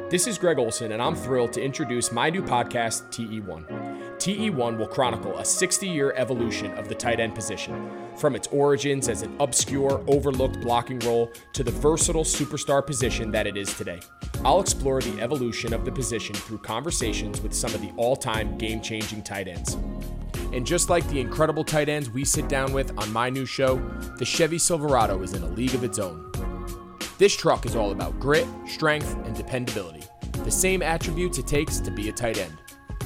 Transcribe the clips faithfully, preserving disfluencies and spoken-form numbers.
This is Greg Olson, and I'm thrilled to introduce my new podcast, T E one. T E one will chronicle a sixty-year evolution of the tight end position, from its origins as an obscure, overlooked blocking role to the versatile superstar position that it is today. I'll explore the evolution of the position through conversations with some of the all-time game-changing tight ends. And just like the incredible tight ends we sit down with on my new show, the Chevy Silverado is in a league of its own. This truck is all about grit, strength, and dependability, the same attributes it takes to be a tight end.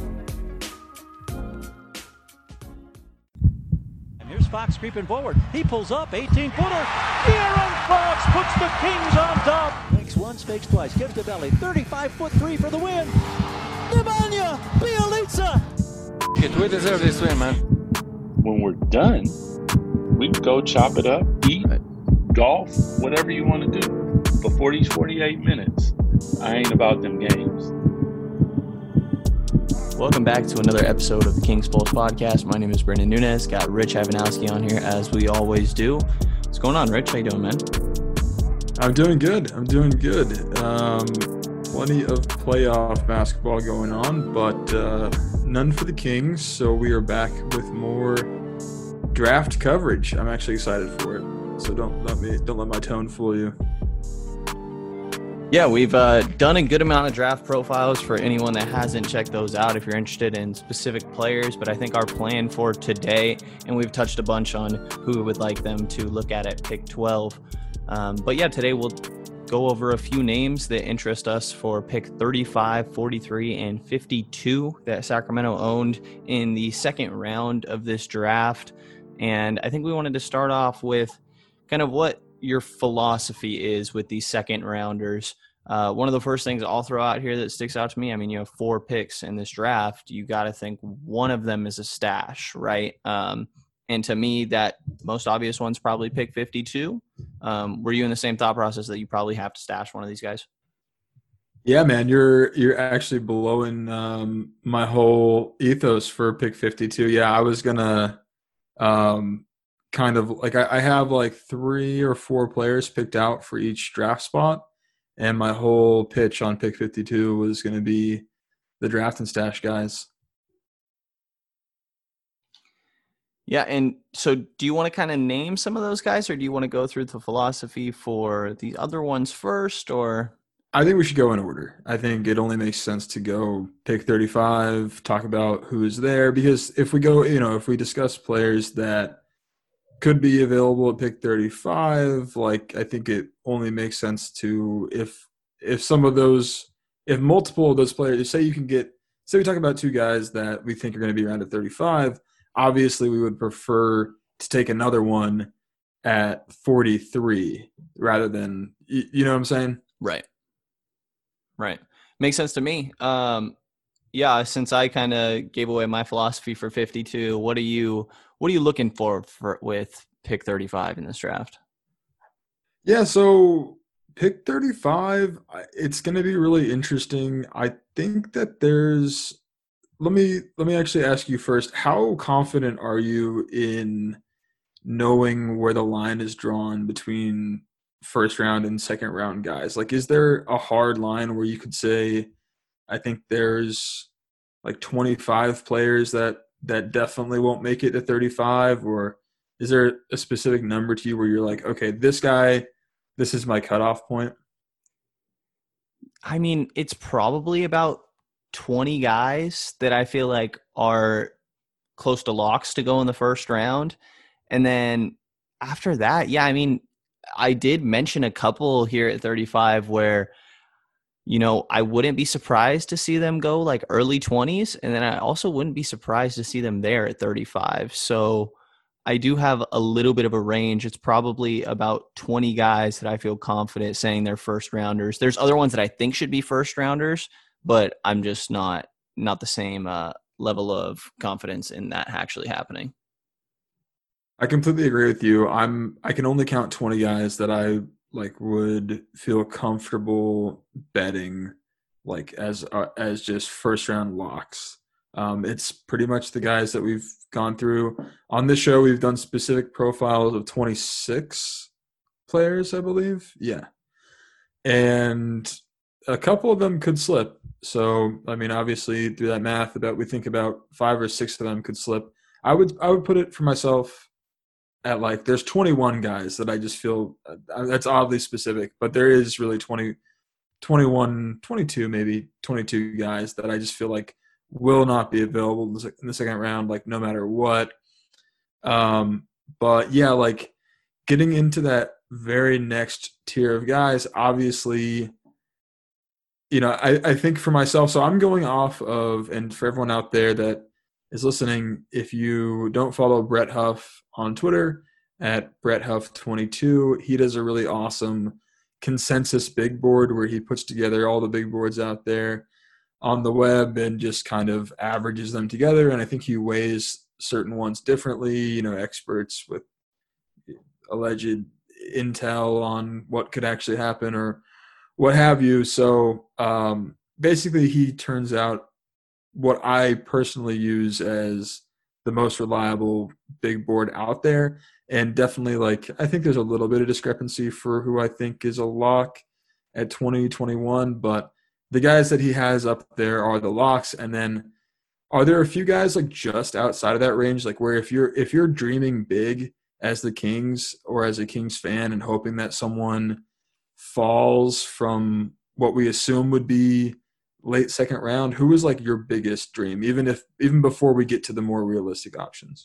And here's Fox creeping forward. He pulls up, eighteen-footer. De'Aaron Fox puts the Kings on top. Fakes once, fakes twice, gives to Belly. thirty-five-foot three for the win. Nemanja Bjelica. Get we deserve this win, man. When we're done, we can go chop it up, eat, right. golf, whatever you want to do. Before these forty-eight minutes, I ain't about them games. Welcome back to another episode of the Kings Pulse podcast. My name is Brendan Nunes. Got Rich Havanowski on here as we always do. What's going on, Rich? How you doing, man? I'm doing good. I'm doing good. Um, plenty of playoff basketball going on, but uh, none for the Kings. So we are back with more draft coverage. I'm actually excited for it. So don't let me don't let my tone fool you. Yeah, we've uh, done a good amount of draft profiles for anyone that hasn't checked those out if you're interested in specific players. But I think our plan for today, and we've touched a bunch on who we would like them to look at at pick twelve. Um, but yeah, today we'll go over a few names that interest us for pick thirty-five, forty-three, and fifty-two that Sacramento owned in the second round of this draft. And I think we wanted to start off with kind of what your philosophy is with these second rounders. Uh, one of the first things I'll throw out here that sticks out to me, I mean, you have four picks in this draft. You got to think one of them is a stash, right? Um, and to me, that most obvious one's probably pick fifty-two. Um, were you in the same thought process that you probably have to stash one of these guys? Yeah, man, you're you're actually blowing um, my whole ethos for pick fifty-two. Yeah, I was gonna um, kind of like I, I have like three or four players picked out for each draft spot. And my whole pitch on pick fifty-two was going to be the draft and stash guys. Yeah, and so do you want to kind of name some of those guys, or do you want to go through the philosophy for the other ones first, or? I think we should go in order. I think it only makes sense to go pick thirty-five, talk about who is there, because if we go, you know, if we discuss players that could be available at pick thirty-five, like I think it only makes sense to if if some of those if multiple of those players, say you can get say we talk about two guys that we think are going to be around at thirty-five, obviously we would prefer to take another one at forty-three rather than, you, you know what I'm saying? Right. Right. Makes sense to me. Um yeah, since I kind of gave away my philosophy for fifty-two, what are you what are you looking for, for with pick thirty-five in this draft? Yeah, so pick thirty-five, it's going to be really interesting. I think that there's let me let me actually ask you first, how confident are you in knowing where the line is drawn between first round and second round guys? Like, is there a hard line where you could say, I think there's like twenty-five players that that definitely won't make it to thirty-five, or is there a specific number to you where you're like, okay, this guy, this is my cutoff point? I mean, it's probably about twenty guys that I feel like are close to locks to go in the first round. And then after that, yeah, I mean, I did mention a couple here at thirty-five where, you know, I wouldn't be surprised to see them go like early twenties. And then I also wouldn't be surprised to see them there at thirty-five. So I do have a little bit of a range. It's probably about twenty guys that I feel confident saying they're first rounders. There's other ones that I think should be first rounders, but I'm just not, not the same uh, level of confidence in that actually happening. I completely agree with you. I'm, I can only count twenty guys that I like would feel comfortable betting like as uh, as just first round locks. Um, it's pretty much the guys that we've gone through on this show. We've done specific profiles of twenty-six players, I believe. Yeah. And a couple of them could slip. So, I mean, obviously through that math about we think about five or six of them could slip. I would I would put it for myself at like there's twenty-one guys that I just feel uh, that's oddly specific, but there is really twenty, twenty-one, twenty-two, maybe twenty-two guys that I just feel like will not be available in the second round, like no matter what. Um, but yeah, like getting into that very next tier of guys, obviously, you know, I, I think for myself, so I'm going off of, and for everyone out there that is listening, if you don't follow Brett Huff on Twitter at Brett Huff twenty-two, he does a really awesome consensus big board where he puts together all the big boards out there on the web and just kind of averages them together. And I think he weighs certain ones differently, you know, experts with alleged intel on what could actually happen or what have you. So um, basically he turns out what I personally use as the most reliable big board out there. And definitely, like, I think there's a little bit of discrepancy for who I think is a lock at twenty twenty-one, but the guys that he has up there are the locks. And then are there a few guys like just outside of that range, like where if you're if you're dreaming big as the Kings or as a Kings fan and hoping that someone falls from what we assume would be late second round, who is like your biggest dream, even if even before we get to the more realistic options?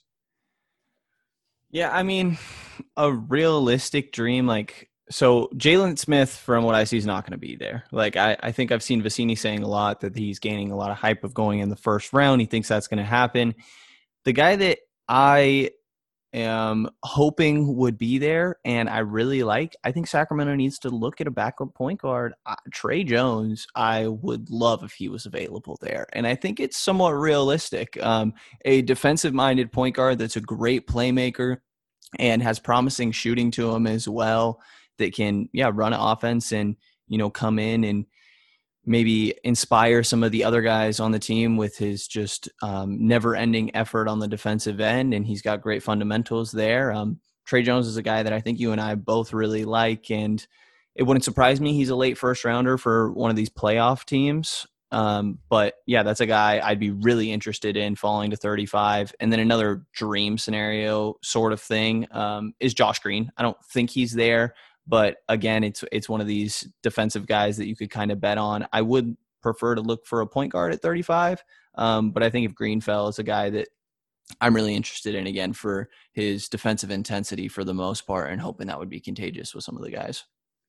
Yeah, I mean, a realistic dream, like, so Jalen Smith, from what I see, is not going to be there. Like, I, I think I've seen Vicini saying a lot that he's gaining a lot of hype of going in the first round. He thinks that's going to happen. The guy that I am hoping would be there, and I really like, I think Sacramento needs to look at a backup point guard. Uh, Trey Jones, I would love if he was available there. And I think it's somewhat realistic. Um, a defensive-minded point guard that's a great playmaker and has promising shooting to him as well, that can, yeah, run an offense and, you know, come in and maybe inspire some of the other guys on the team with his just um, never-ending effort on the defensive end, and he's got great fundamentals there. Um, Trey Jones is a guy that I think you and I both really like, and it wouldn't surprise me he's a late first-rounder for one of these playoff teams. Um, but, yeah, that's a guy I'd be really interested in falling to thirty-five. And then another dream scenario sort of thing um, is Josh Green. I don't think he's there. But again, it's it's one of these defensive guys that you could kind of bet on. I would prefer to look for a point guard at thirty-five, um, but I think if Green fell is a guy that I'm really interested in, again, for his defensive intensity for the most part, and hoping that would be contagious with some of the guys.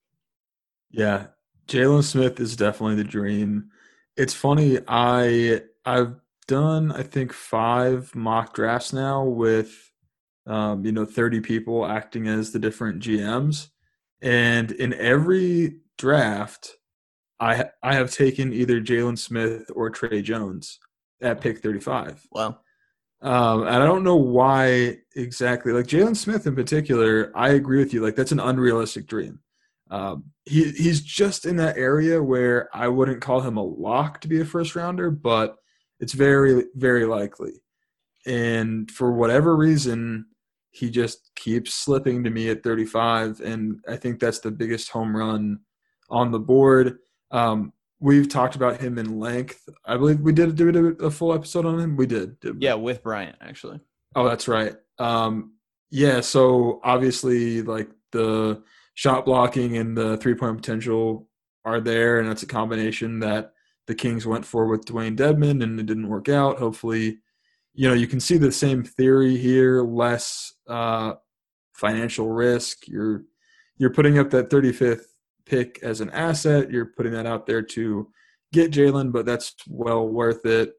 Yeah, Jalen Smith is definitely the dream. It's funny, I I've done I think five mock drafts now with um, you know thirty people acting as the different G Ms. And in every draft, I I have taken either Jalen Smith or Trey Jones at pick thirty-five. Wow. Um, and I don't know why exactly. Like Jalen Smith in particular, I agree with you. Like that's an unrealistic dream. Um, he he's just in that area where I wouldn't call him a lock to be a first rounder, but it's very very likely. And for whatever reason, he just keeps slipping to me at thirty-five, and I think that's the biggest home run on the board. Um, we've talked about him in length. I believe we did do a full episode on him. We did. did we? Yeah, with Bryant, actually. Oh, that's right. Um, yeah, so obviously, like, the shot blocking and the three-point potential are there, and that's a combination that the Kings went for with Dwayne Dedmon, and it didn't work out. Hopefully – you know, you can see the same theory here, less uh, financial risk. You're you're putting up that thirty-fifth pick as an asset. You're putting that out there to get Jalen, but that's well worth it.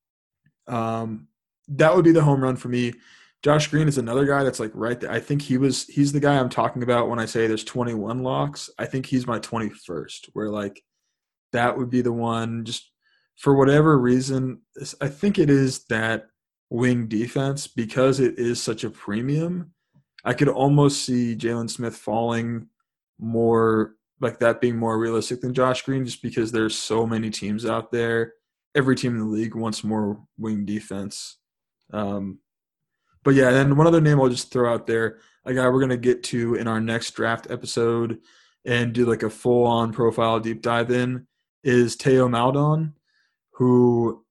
Um, that would be the home run for me. Josh Green is another guy that's like right there. I think he was he's the guy I'm talking about when I say there's twenty-one locks. I think he's my twenty-first, where like that would be the one. Just for whatever reason, I think it is that wing defense, because it is such a premium. I could almost see Jalen Smith falling more, like that being more realistic than Josh Green, just because there's so many teams out there. Every team in the league wants more wing defense. Um, but yeah, and one other name I'll just throw out there, a guy we're going to get to in our next draft episode and do like a full-on profile deep dive in, is Teo Maledon, who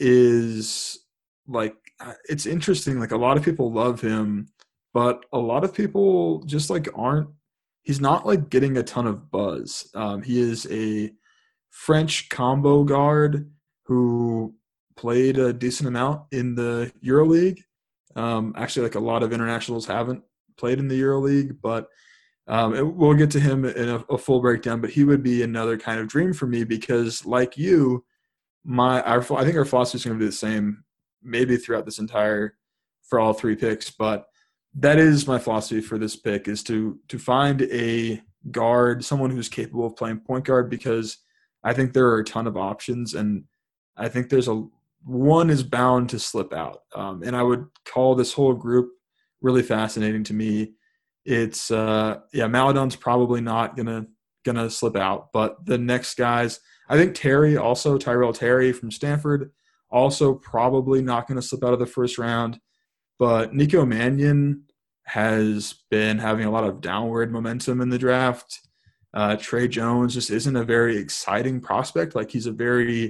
is like, it's interesting. Like a lot of people love him, but a lot of people just like aren't, he's not like getting a ton of buzz. Um, he is a French combo guard who played a decent amount in the EuroLeague. Um, actually, like a lot of internationals haven't played in the EuroLeague, but um, it, we'll get to him in a, a full breakdown. But he would be another kind of dream for me because, like you, my our, I think our philosophy is going to be the same, maybe throughout this entire for all three picks. But that is my philosophy for this pick: is to to find a guard, someone who's capable of playing point guard, because I think there are a ton of options, and I think there's a one is bound to slip out. Um, and I would call this whole group really fascinating to me. It's uh, yeah, Maledon's probably not gonna gonna slip out, but the next guys, I think Terry also Tyrell Terry from Stanford, also probably not gonna slip out of the first round. But Nico Mannion has been having a lot of downward momentum in the draft. Uh, Trey Jones just isn't a very exciting prospect. Like he's a very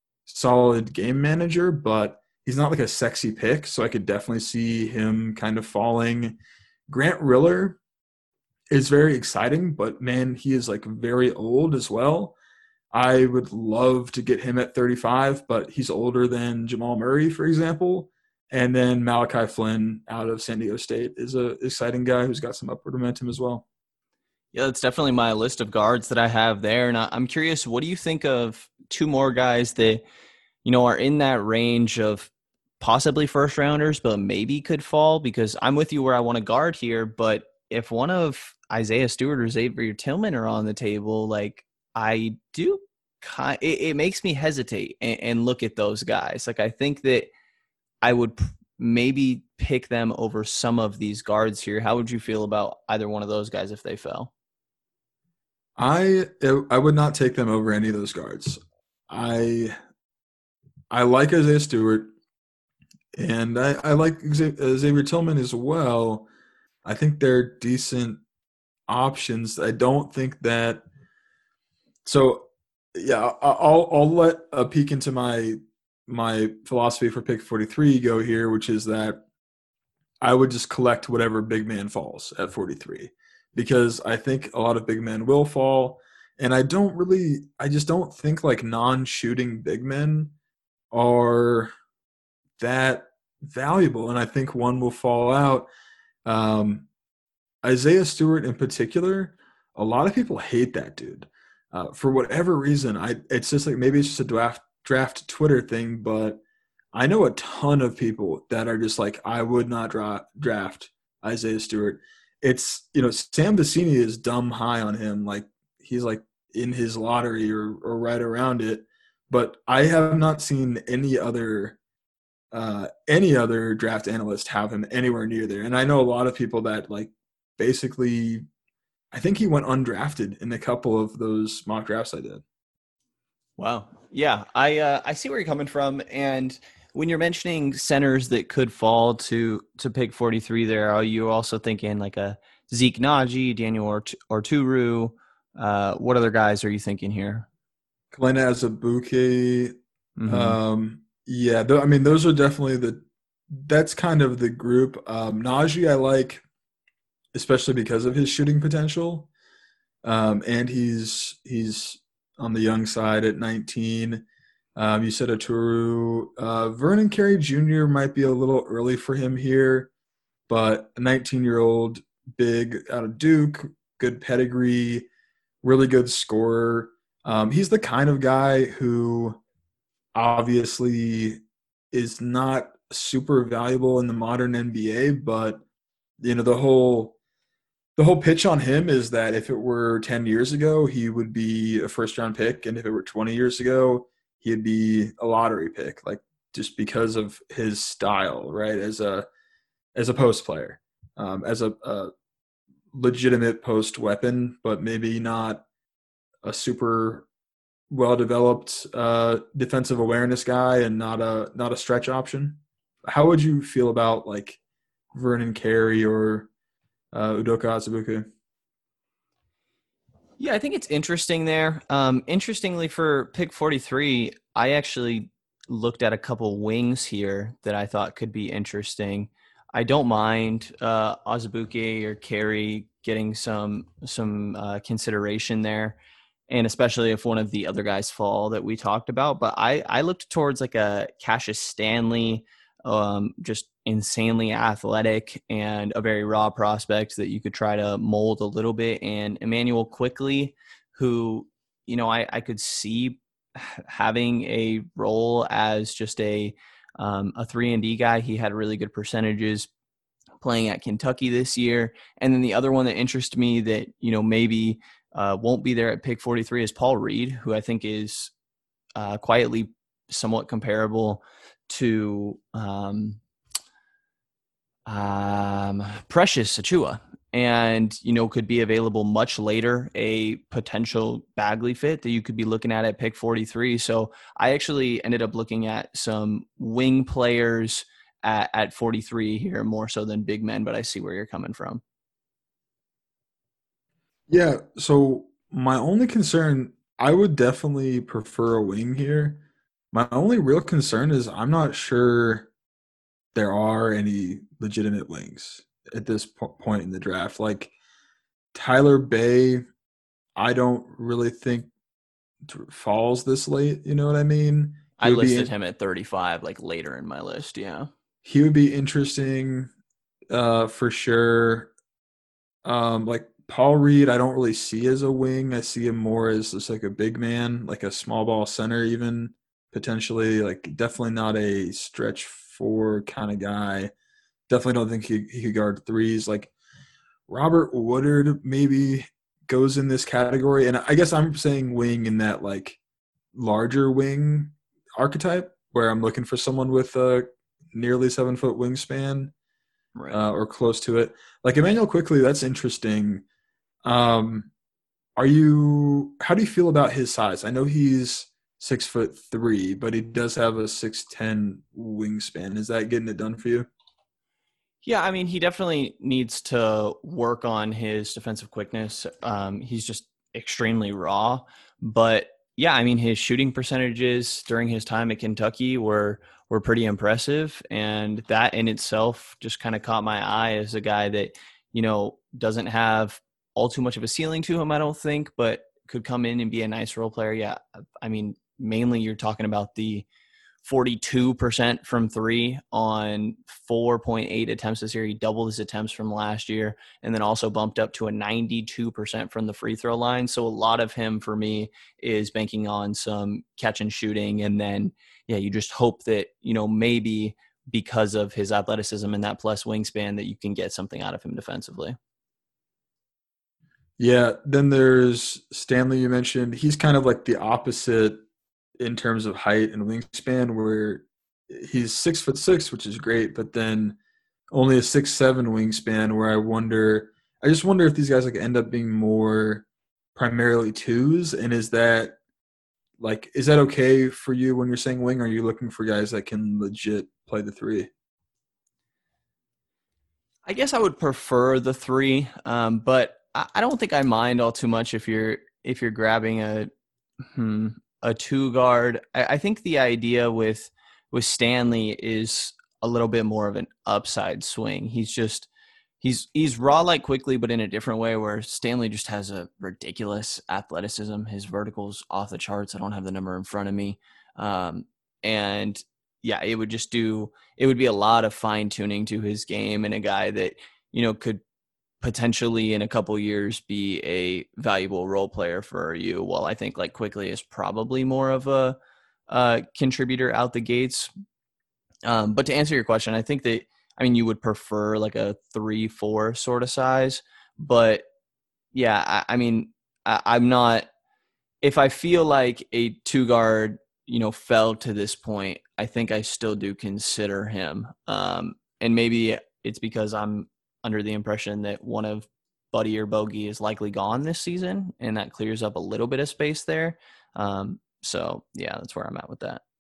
solid game manager, but he's not like a sexy pick. So I could definitely see him kind of falling. Grant Riller is very exciting, but man, he is like very old as well. I would love to get him at thirty-five, but he's older than Jamal Murray, for example. And then Malachi Flynn out of San Diego State is a exciting guy who's got some upward momentum as well. Yeah, that's definitely my list of guards that I have there. And I'm curious, what do you think of two more guys that, you know, are in that range of possibly first rounders, but maybe could fall? Because I'm with you where I want to guard here, but if one of Isaiah Stewart or Xavier Tillman are on the table, like I do, kind, it, it makes me hesitate and, and look at those guys. Like I think that I would p- maybe pick them over some of these guards here. How would you feel about either one of those guys if they fell? I I would not take them over any of those guards. I I like Isaiah Stewart, and I, I like Xavier Tillman as well. I think they're decent options. I don't think that. So, yeah, I'll I'll let a peek into my my philosophy for pick forty-three go here, which is that I would just collect whatever big man falls at forty-three, because I think a lot of big men will fall, and I don't really, I just don't think like non-shooting big men are that valuable, and I think one will fall out. Um, Isaiah Stewart in particular, a lot of people hate that dude. Uh, for whatever reason, I it's just like maybe it's just a draft draft Twitter thing, but I know a ton of people that are just like, I would not dra- draft Isaiah Stewart. It's, you know, Sam Vecini is dumb high on him. Like he's like in his lottery or, or right around it. But I have not seen any other uh, any other draft analyst have him anywhere near there. And I know a lot of people that like basically, I think he went undrafted in a couple of those mock drafts I did. Wow. Yeah, I uh, I see where you're coming from. And when you're mentioning centers that could fall to to pick forty-three there, are you also thinking like a Zeke Naji, Daniel Ort- Orturu? Uh, what other guys are you thinking here? Kalena Azubuike. Mm-hmm. Um, yeah, th- I mean, those are definitely the – that's kind of the group. Um, Naji I like, especially because of his shooting potential. Um, and he's he's on the young side at nineteen. Um, you said Orturu. Uh, Vernon Carey Junior might be a little early for him here, but a nineteen-year-old big out of Duke, good pedigree, really good scorer. Um, he's the kind of guy who obviously is not super valuable in the modern N B A, but you know the whole the whole pitch on him is that if it were ten years ago, he would be a first-round pick, and if it were twenty years ago, he'd be a lottery pick, like just because of his style, right? As a as a post player, um, as a, a legitimate post weapon, but maybe not a super well-developed uh, defensive awareness guy, and not a not a stretch option. How would you feel about like Vernon Carey or uh, Udoka Azubuike? Yeah, I think it's interesting there. Um, interestingly, for pick forty-three, I actually looked at a couple wings here that I thought could be interesting. I don't mind uh, Azubuike or Carey getting some some uh, consideration there, and especially if one of the other guys fall that we talked about. But I, I looked towards like a Cassius Stanley, um, just insanely athletic and a very raw prospect that you could try to mold a little bit. And Emmanuel Quickly, who, you know, I, I could see having a role as just a um, a three and D guy. He had really good percentages playing at Kentucky this year. And then the other one that interests me that, you know, maybe uh, won't be there at pick forty-three is Paul Reed, who I think is uh, quietly somewhat comparable to um, um, Precious Achiuwa, and, you know, could be available much later, a potential Bagley fit that you could be looking at at pick forty-three. So I actually ended up looking at some wing players at, at forty-three here more so than big men, but I see where you're coming from. Yeah, so my only concern, I would definitely prefer a wing here. My only real concern is I'm not sure there are any legitimate wings at this po- point in the draft. Like Tyler Bay, I don't really think t- falls this late. You know what I mean? He I would be listed in- him at thirty-five, like later in my list. Yeah. he would be interesting uh, for sure. Um, like Paul Reed, I don't really see as a wing. I see him more as just like a big man, like a small ball center, even potentially. Like definitely not a stretch four kind of guy. Definitely don't think he, he could guard threes. Like Robert Woodard maybe goes in this category, and I guess I'm saying wing in that like larger wing archetype, where I'm looking for someone with a nearly seven foot wingspan. Right. Uh, or close to it. Like Emmanuel Quickly, that's interesting. Um, are you? How do you feel about his size? I know he's six foot three, but he does have a six ten wingspan. Is that getting it done for you? Yeah, I mean, he definitely needs to work on his defensive quickness. Um, he's just extremely raw. But yeah, I mean, his shooting percentages during his time at Kentucky were were pretty impressive, and that in itself just kind of caught my eye as a guy that, you know, doesn't have all too much of a ceiling to him, I don't think, but could come in and be a nice role player. Yeah, I mean, mainly you're talking about the forty-two percent from three on four point eight attempts this year. He doubled his attempts from last year, and then also bumped up to a ninety-two percent from the free throw line. So a lot of him for me is banking on some catch and shooting. And then, yeah, you just hope that, you know, maybe because of his athleticism and that plus wingspan that you can get something out of him defensively. Yeah. Then there's Stanley, you mentioned. He's kind of like the opposite in terms of height and wingspan, where he's six foot six, which is great, but then only a six seven wingspan. Where I wonder, I just wonder if these guys like end up being more primarily twos, and is that like is that okay for you when you're saying wing? Or are you looking for guys that can legit play the three? I guess I would prefer the three, um, but I, I don't think I mind all too much if you're if you're grabbing a hmm, a two guard. I, I think the idea with with Stanley is a little bit more of an upside swing. He's just he's he's raw like Quickly, but in a different way, where Stanley just has a ridiculous athleticism. His vertical's off the charts. I don't have the number in front of me. Um, and yeah, it would just do it would be a lot of fine tuning to his game, and a guy that, you know, could potentially in a couple years be a valuable role player for you. While I think like Quickly is probably more of a uh, contributor out the gates. Um, but to answer your question, I think that, I mean, you would prefer like a three, four sort of size, but yeah, I, I mean, I, I'm not, if I feel like a two guard, you know, fell to this point, I think I still do consider him. Um, and maybe it's because I'm under the impression that one of Buddy or Bogey is likely gone this season, and that clears up a little bit of space there. Um, so yeah, that's where I'm at with that.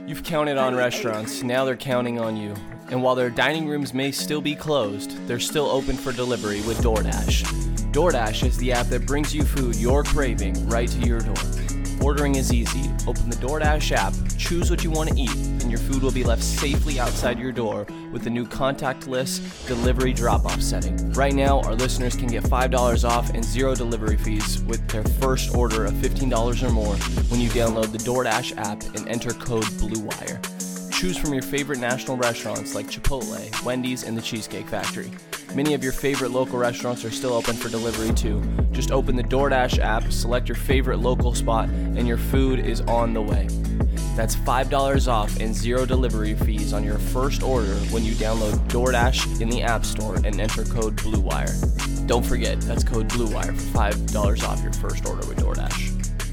You've counted on restaurants, now they're counting on you. And while their dining rooms may still be closed, they're still open for delivery with DoorDash. DoorDash is the app that brings you food you're craving right to your door. Ordering is easy. Open the DoorDash app, choose what you want to eat, and your food will be left safely outside your door with the new contactless delivery drop-off setting. Right now, our listeners can get five dollars off and zero delivery fees with their first order of fifteen dollars or more when you download the DoorDash app and enter code BLUEWIRE. Choose from your favorite national restaurants like Chipotle, Wendy's, and the Cheesecake Factory. Many of your favorite local restaurants are still open for delivery too. Just open the DoorDash app, select your favorite local spot, and your food is on the way. That's five dollars off and zero delivery fees on your first order when you download DoorDash in the App Store and enter code BLUEWIRE. Don't forget, that's code BLUEWIRE for five dollars off your first order with DoorDash.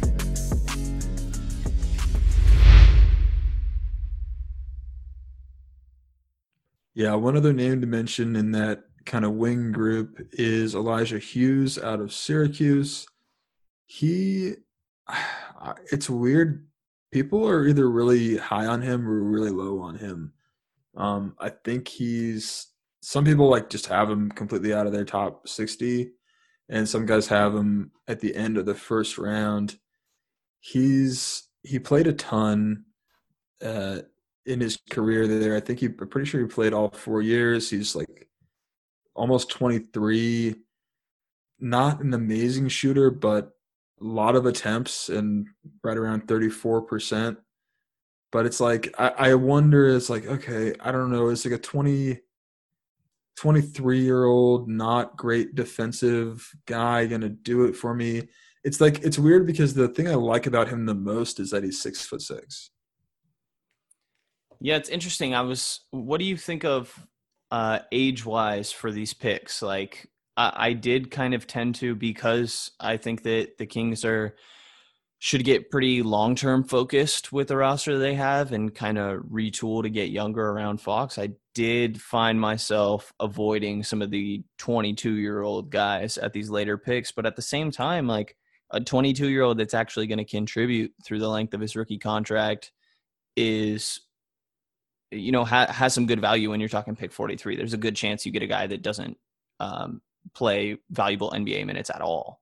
Yeah, one other name to mention in that kind of wing group is Elijah Hughes out of Syracuse. He, it's weird. People are either really high on him or really low on him. Um, I think he's, some people like just have him completely out of their top sixty, and some guys have him at the end of the first round. He's, he played a ton. Uh, in his career there. I think he, I'm pretty sure he played all four years. He's like almost twenty-three, not an amazing shooter, but a lot of attempts and right around thirty-four percent. But it's like, I, I wonder, it's like, okay, I don't know. It's like a twenty, twenty-three year old, not great defensive guy going to do it for me. It's like, it's weird because the thing I like about him the most is that he's six foot six. Yeah, it's interesting. I was, what do you think of uh, age-wise for these picks? Like, I, I did kind of tend to, because I think that the Kings are should get pretty long-term focused with the roster they have and kind of retool to get younger around Fox. I did find myself avoiding some of the twenty-two-year-old guys at these later picks, but at the same time, like a twenty-two-year-old that's actually going to contribute through the length of his rookie contract is – you know, ha- has some good value when you're talking pick forty-three. There's a good chance you get a guy that doesn't um, play valuable N B A minutes at all.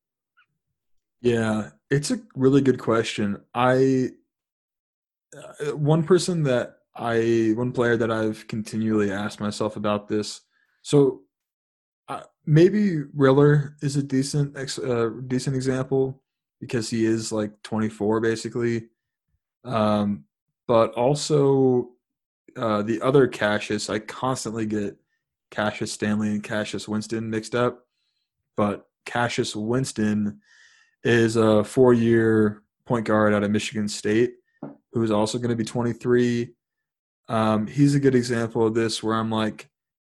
Yeah, it's a really good question. I, uh, one person that I, one player that I've continually asked myself about this. So uh, maybe Riller is a decent, ex- uh, decent example because he is like twenty-four basically. Um, but also, Uh, the other Cassius, I constantly get Cassius Stanley and Cassius Winston mixed up, but Cassius Winston is a four-year point guard out of Michigan State who is also going to be twenty-three. Um, he's a good example of this where I'm like,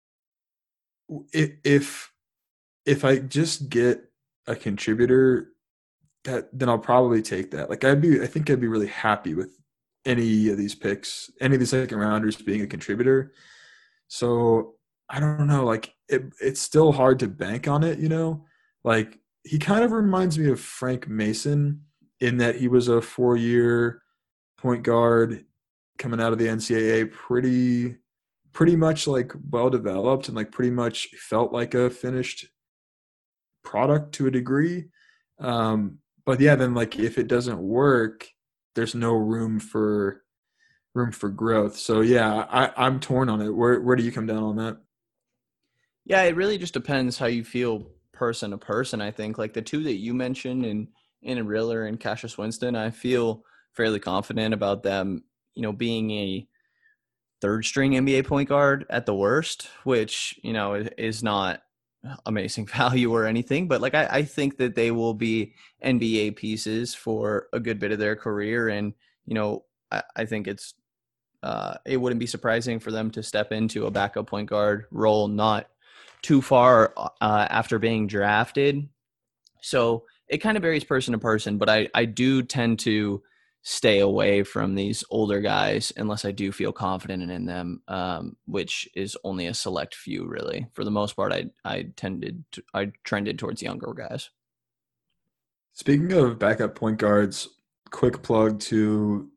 if if I just get a contributor, that then I'll probably take that. Like I'd be, I think I'd be really happy with any of these picks, any of these second rounders being a contributor. So I don't know, like it, it's still hard to bank on it, you know, like he kind of reminds me of Frank Mason in that he was a four year point guard coming out of the N C double A, pretty, pretty much like well developed and like pretty much felt like a finished product to a degree. Um, but yeah, then like if it doesn't work, there's no room for room for growth. So yeah, I, I'm torn on it. Where where do you come down on that? Yeah, it really just depends how you feel person to person. I think like the two that you mentioned in in Riller and Cassius Winston, I feel fairly confident about them, you know, being a third string N B A point guard at the worst, which, you know, is not amazing value or anything, but like I, I think that they will be N B A pieces for a good bit of their career. And, you know, I, I think it's uh, it wouldn't be surprising for them to step into a backup point guard role not too far uh, after being drafted. So it kind of varies person to person, but I, I do tend to stay away from these older guys unless I do feel confident in them, um, which is only a select few, really. For the most part, I I tended to, I trended towards younger guys. Speaking of backup point guards, quick plug to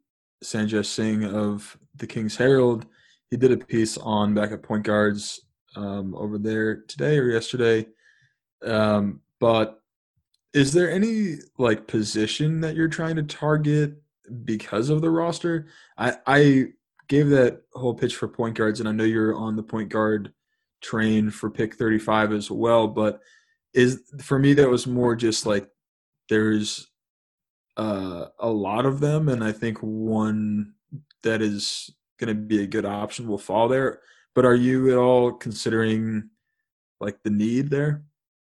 Sanjay Singh of the King's Herald. He did a piece on backup point guards um, over there today or yesterday. Um, but is there any like position that you're trying to target because of the roster? I, I gave that whole pitch for point guards, and I know you're on the point guard train for pick thirty-five as well. But is for me that was more just like there's uh, a lot of them, and I think one that is going to be a good option will fall there. But are you at all considering like the need there?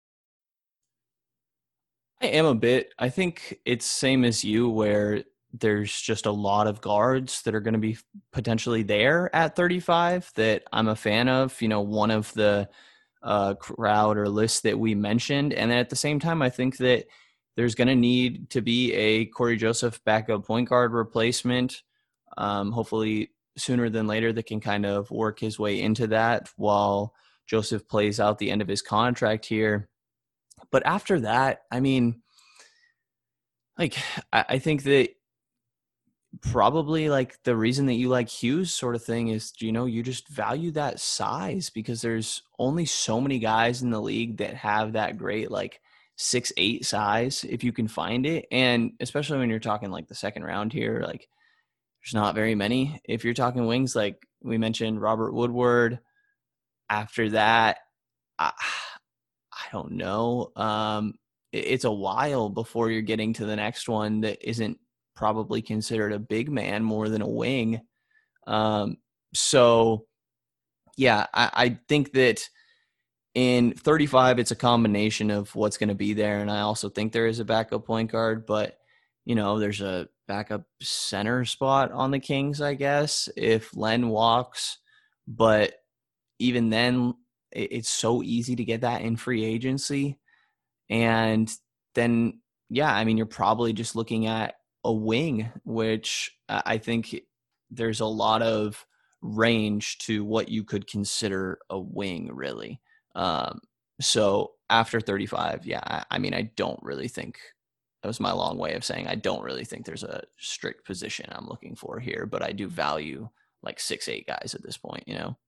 I am a bit. I think it's same as you where there's just a lot of guards that are going to be potentially there at thirty-five that I'm a fan of, you know, one of the uh, crowd or list that we mentioned. And then at the same time, I think that there's going to need to be a Corey Joseph backup point guard replacement. Um, hopefully sooner than later that can kind of work his way into that while Joseph plays out the end of his contract here. But after that, I mean, like, I, I think that probably like the reason that you like Hughes sort of thing is, you know, you just value that size because there's only so many guys in the league that have that great, like six, eight size if you can find it. And especially when you're talking like the second round here, like there's not very many. If you're talking wings, like we mentioned Robert Woodward, after that, I, I don't know. Um, it, it's a while before you're getting to the next one that isn't probably considered a big man more than a wing. Um, so yeah, I, I think that in thirty-five, it's a combination of what's going to be there. And I also think there is a backup point guard, but you know, there's a backup center spot on the Kings, I guess, if Len walks, but even then it, it's so easy to get that in free agency. And then, yeah, I mean, you're probably just looking at a wing, which I think there's a lot of range to what you could consider a wing, really. Um, so after thirty-five, yeah, I, I mean, I don't really think that was my long way of saying I don't really think there's a strict position I'm looking for here, but I do value like six, eight guys at this point, you know?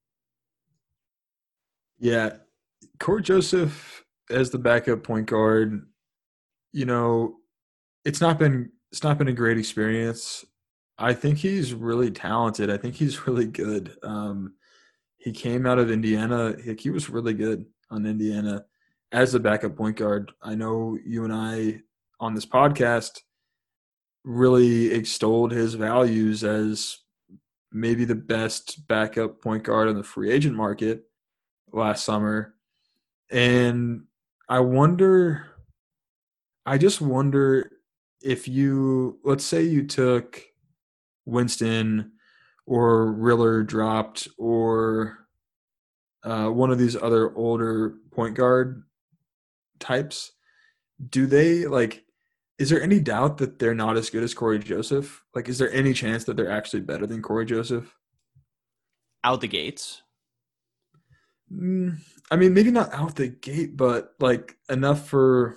Yeah. Corey Joseph as the backup point guard, you know, it's not been it's not been a great experience. I think he's really talented. I think he's really good. Um, he came out of Indiana. He, he was really good on Indiana as the backup point guard. I know you and I on this podcast really extolled his values as maybe the best backup point guard on the free agent market last summer. And I wonder, I just wonder if you, let's say you took Winston or Riller dropped or uh, one of these other older point guard types, do they like, is there any doubt that they're not as good as Corey Joseph? Like, is there any chance that they're actually better than Corey Joseph? Out the gates? Mm, I mean, maybe not out the gate, but like enough for.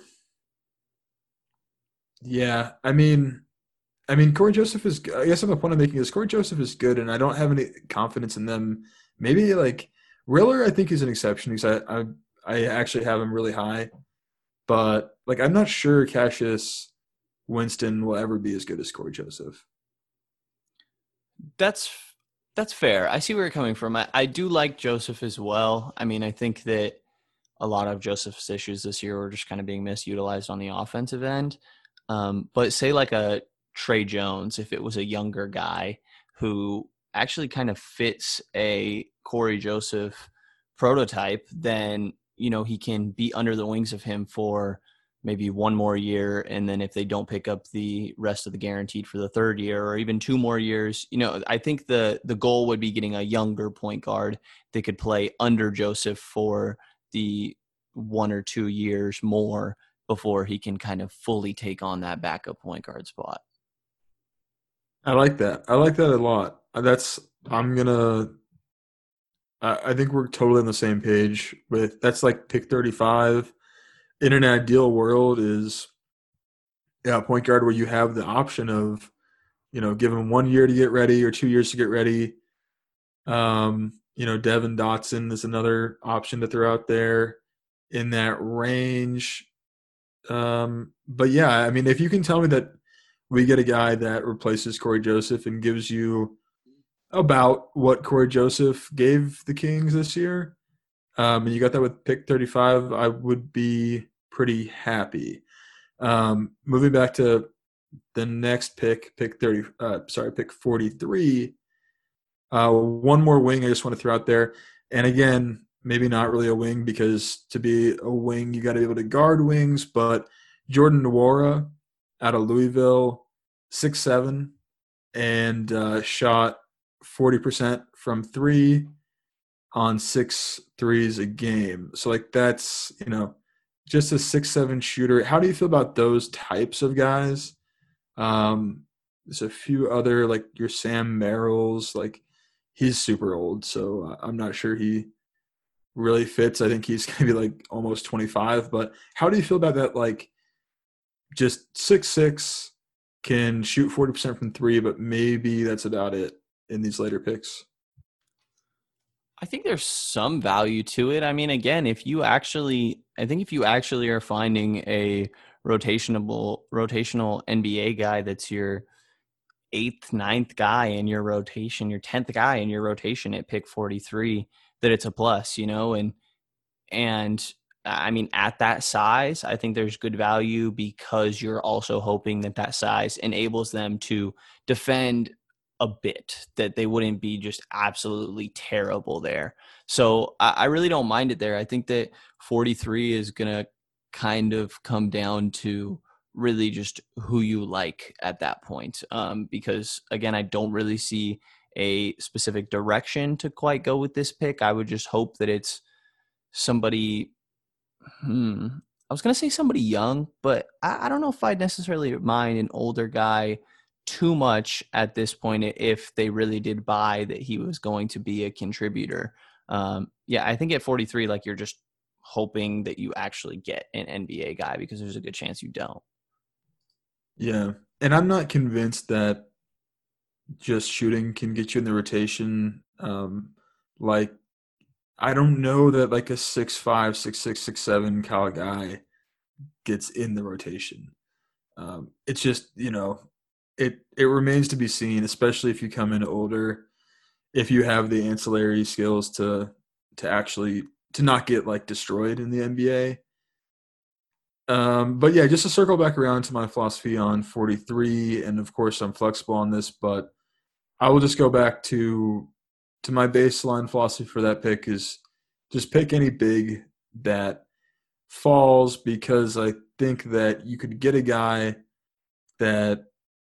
Yeah, I mean, I mean, Corey Joseph is. I guess the point I'm making is Corey Joseph is good, and I don't have any confidence in them. Maybe like Riller, I think is an exception because I, I, I actually have him really high, but like I'm not sure Cassius Winston will ever be as good as Corey Joseph. That's that's fair. I see where you're coming from. I, I do like Joseph as well. I mean, I think that a lot of Joseph's issues this year were just kind of being misutilized on the offensive end. Um, but say like a Trey Jones, if it was a younger guy who actually kind of fits a Corey Joseph prototype, then, you know, he can be under the wings of him for maybe one more year. And then if they don't pick up the rest of the guaranteed for the third year or even two more years, you know, I think the, the goal would be getting a younger point guard that could play under Joseph for the one or two years more before he can kind of fully take on that backup point guard spot. I like that. I like that a lot. That's, I'm going to, I think we're totally on the same page with, that's like pick thirty-five. In an ideal world is, yeah, point guard where you have the option of, you know, give him one year to get ready or two years to get ready. Um, you know, Devin Dotson is another option to throw out there in that range. Um, but yeah, I mean, if you can tell me that we get a guy that replaces Corey Joseph and gives you about what Corey Joseph gave the Kings this year, um, and you got that with pick thirty-five, I would be pretty happy. Um, moving back to the next pick, pick thirty, uh, sorry, pick forty-three. Uh, one more wing I just want to throw out there, and again, maybe not really a wing because to be a wing you got to be able to guard wings. But Jordan Nwora out of Louisville, six seven, and uh, shot forty percent from three on six threes a game. So like that's, you know, just a six seven shooter. How do you feel about those types of guys? Um, there's a few other, like your Sam Merrills, like he's super old, so I'm not sure he really fits. I think he's going to be like almost twenty-five. But how do you feel about that, like just six six, can shoot forty percent from three, but maybe that's about it in these later picks? I think there's some value to it. I mean, again, if you actually, I think if you actually are finding a rotationable, rotational N B A guy that's your eighth, ninth guy in your rotation, your tenth guy in your rotation at pick forty-three, that it's a plus, you know, and, and I mean, at that size, I think there's good value because you're also hoping that that size enables them to defend a bit, that they wouldn't be just absolutely terrible there. So I, I really don't mind it there. I think that forty-three is going to kind of come down to really just who you like at that point. Um, because again, I don't really see a specific direction to quite go with this pick. I would just hope that it's somebody, hmm, I was going to say somebody young, but I, I don't know if I'd necessarily mind an older guy too much at this point if they really did buy that he was going to be a contributor. Um, yeah, I think at forty-three, like you're just hoping that you actually get an N B A guy because there's a good chance you don't. Yeah, and I'm not convinced that just shooting can get you in the rotation. Um, like, I don't know that like a six five, six six, six seven Cal guy gets in the rotation. Um, it's just, you know, it it remains to be seen, especially if you come in older, if you have the ancillary skills to to actually to not get like destroyed in the N B A. Um, but yeah, just to circle back around to my philosophy on forty-three, and of course I'm flexible on this, but I will just go back to to my baseline philosophy for that pick is just pick any big that falls, because I think that you could get a guy that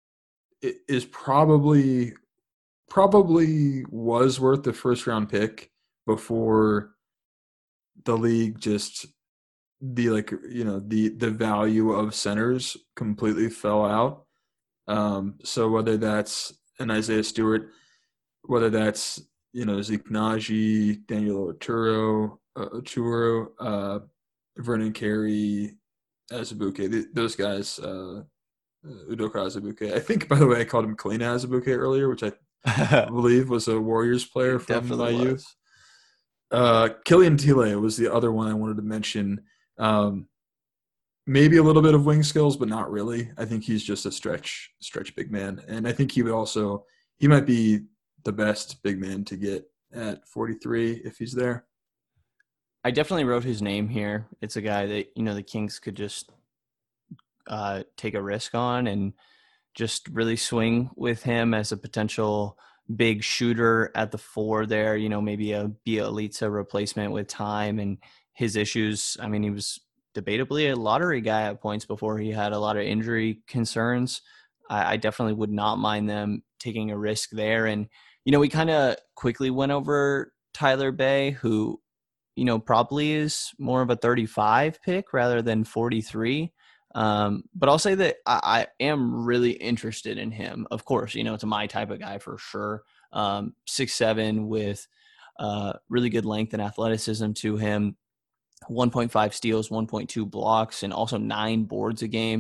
is probably probably was worth the first round pick before the league just the like you know the the value of centers completely fell out. Um, so whether that's an Isaiah Stewart, whether that's you know Zeke Naji, Daniel Oturu, uh, Oturu, uh, Vernon Carey, Azubuike, those guys. Uh, Udoka Azubuike. I think, by the way, I called him Kalina Azubuike earlier, which I believe was a Warriors player from my was. youth. Uh, Killian Tile was the other one I wanted to mention. Um, maybe a little bit of wing skills, but not really. I think he's just a stretch stretch big man. And I think he would also – he might be the best big man to get at forty-three if he's there. I definitely wrote his name here. It's a guy that, you know, the Kings could just – Uh, take a risk on and just really swing with him as a potential big shooter at the four there, you know, maybe a Bjelica replacement with time and his issues. I mean, he was debatably a lottery guy at points before he had a lot of injury concerns. I, I definitely would not mind them taking a risk there. And, you know, we kind of quickly went over Tyler Bey, who, you know, probably is more of a thirty-five pick rather than forty-three. Um, but I'll say that I, I am really interested in him. Of course, you know, it's my type of guy for sure. Um, six seven with uh, really good length and athleticism to him, one point five steals, one point two blocks, and also nine boards a game.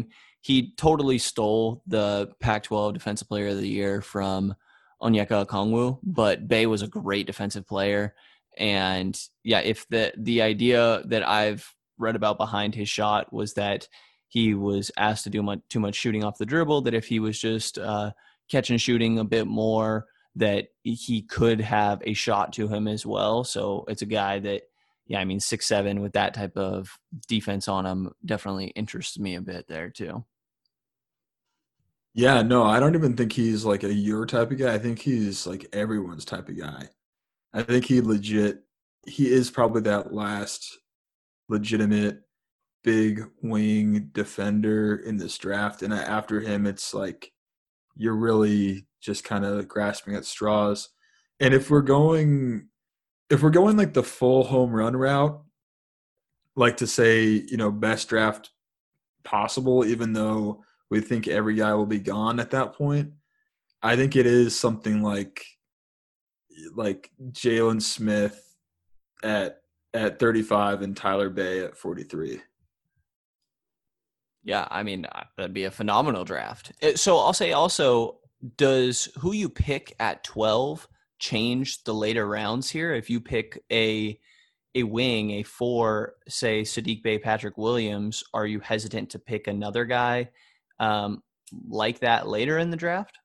he totally stole the Pac twelve Defensive Player of the Year from Onyeka Okongwu, but Bey was a great defensive player. And yeah, if the the idea that I've read about behind his shot was that he was asked to do much, too much shooting off the dribble, that if he was just uh, catch and shooting a bit more, that he could have a shot to him as well. So it's a guy that, yeah, I mean, six seven with that type of defense on him definitely interests me a bit there too. Yeah, no, I don't even think he's like a your type of guy. I think he's like everyone's type of guy. I think he legit, he is probably that last legitimate big wing defender in this draft. And after him, it's like you're really just kind of grasping at straws. And if we're going, if we're going like the full home run route, like to say, you know, best draft possible, even though we think every guy will be gone at that point, I think it is something like like Jalen Smith at at thirty-five and Tyler Bey at forty-three. Yeah, I mean, that'd be a phenomenal draft. So I'll say also, does who you pick at twelve change the later rounds here? If you pick a a wing, a four, say Saddiq Bey, Patrick Williams, are you hesitant to pick another guy um, like that later in the draft?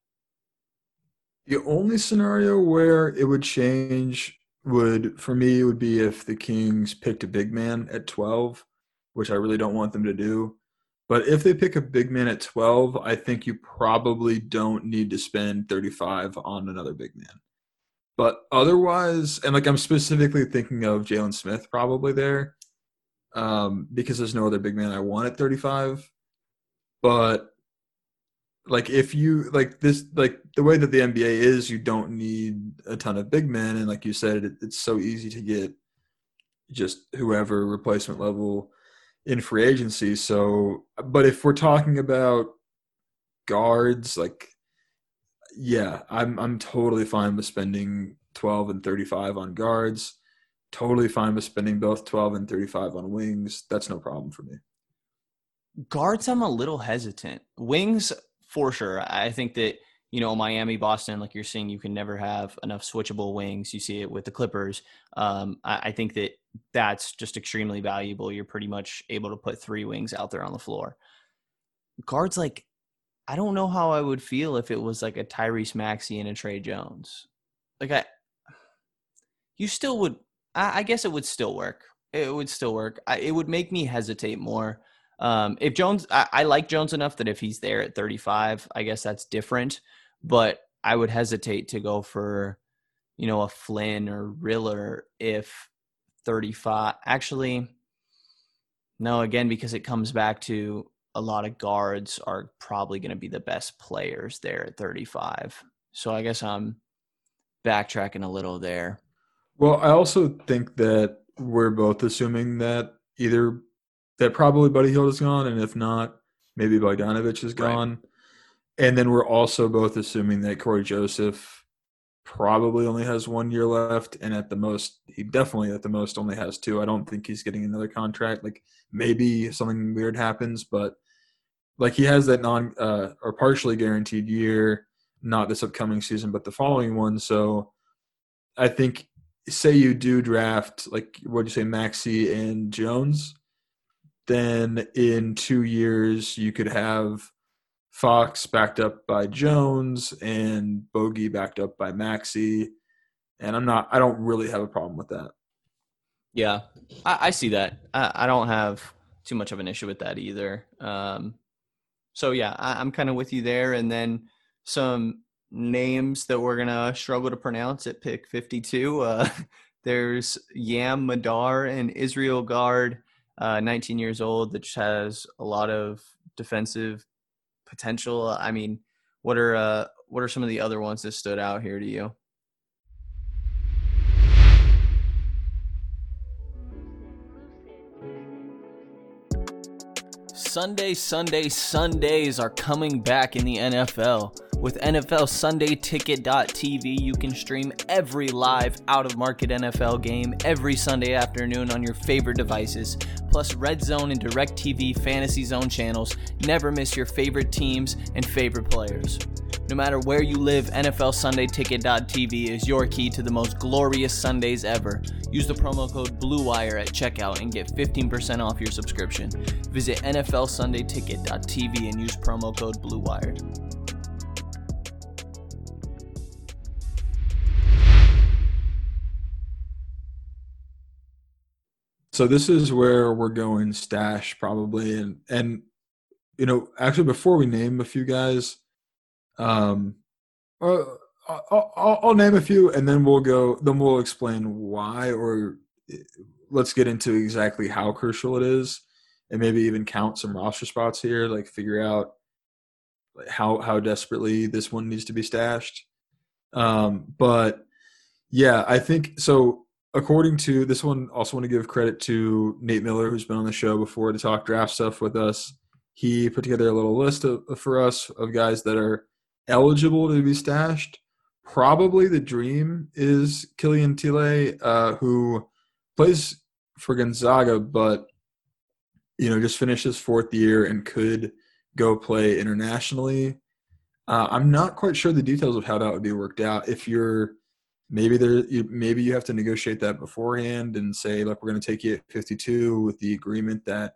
The only scenario where it would change would, for me, would be if the Kings picked a big man at twelve, which I really don't want them to do. But if they pick a big man at twelve, I think you probably don't need to spend thirty-five on another big man. But otherwise, and like I'm specifically thinking of Jalen Smith probably there, um, because there's no other big man I want at thirty-five. But like if you like this, like the way that the N B A is, you don't need a ton of big men, and like you said, it, it's so easy to get just whoever replacement level in free agency. So, but if we're talking about guards, like, yeah, I'm I'm totally fine with spending twelve and thirty-five on guards. Totally fine with spending both twelve and thirty-five on wings. That's no problem for me. Guards, I'm a little hesitant. Wings, for sure. I think that, you know, Miami, Boston, like you're saying, you can never have enough switchable wings. You see it with the Clippers. Um, I, I think that that's just extremely valuable. You're pretty much able to put three wings out there on the floor. Guards, like, I don't know how I would feel if it was like a Tyrese Maxey and a Trey Jones. Like, I, you still would, I, I guess it would still work. It would still work. I, it would make me hesitate more. Um, if Jones, I, I like Jones enough that if he's there at thirty-five, I guess that's different. But I would hesitate to go for, you know, a Flynn or Riller if thirty-five. Actually, no, again, because it comes back to a lot of guards are probably going to be the best players there at thirty-five. So I guess I'm backtracking a little there. Well, I also think that we're both assuming that either that probably Buddy Hield is gone, and if not, maybe Bogdanovich is gone. Right. And then we're also both assuming that Corey Joseph probably only has one year left, and at the most, he definitely at the most only has two. I don't think he's getting another contract. Like maybe something weird happens, but like he has that non uh, or partially guaranteed year, not this upcoming season, but the following one. So I think, say you do draft, like what do you say, Maxey and Jones, then in two years you could have Fox backed up by Jones and Bogey backed up by Maxey. And I'm not, I don't really have a problem with that. Yeah, I, I see that. I, I don't have too much of an issue with that either. Um, so yeah, I, I'm kind of with you there. And then some names that we're going to struggle to pronounce at pick fifty-two. Uh, there's Yam Madar and Israel Guard, uh, nineteen years old, that just has a lot of defensive potential. I mean, what are uh, what are some of the other ones that stood out here to you? Sunday, Sunday, Sundays are coming back in the N F L. With N F L Sunday Ticket dot T V, you can stream every live out-of-market N F L game every Sunday afternoon on your favorite devices. Plus, Red Zone and DirecTV Fantasy Zone channels never miss your favorite teams and favorite players. No matter where you live, N F L Sunday Ticket dot T V is your key to the most glorious Sundays ever. Use the promo code BLUEWIRE at checkout and get fifteen percent off your subscription. Visit N F L Sunday Ticket dot T V and use promo code BLUEWIRE. So this is where we're going stash probably, and and you know actually before we name a few guys, um, uh, I'll, I'll, I'll name a few and then we'll go. Then we'll explain why, or let's get into exactly how crucial it is, and maybe even count some roster spots here, like figure out how how desperately this one needs to be stashed. Um, but yeah, I think so. According to this one, also want to give credit to Nate Miller, who's been on the show before to talk draft stuff with us. He put together a little list of, for us of guys that are eligible to be stashed. Probably the dream is Killian Tillet, uh, who plays for Gonzaga, but you know just finished his fourth year and could go play internationally. Uh, I'm not quite sure the details of how that would be worked out. If you're Maybe there, maybe you have to negotiate that beforehand and say, look, we're going to take you at fifty-two with the agreement that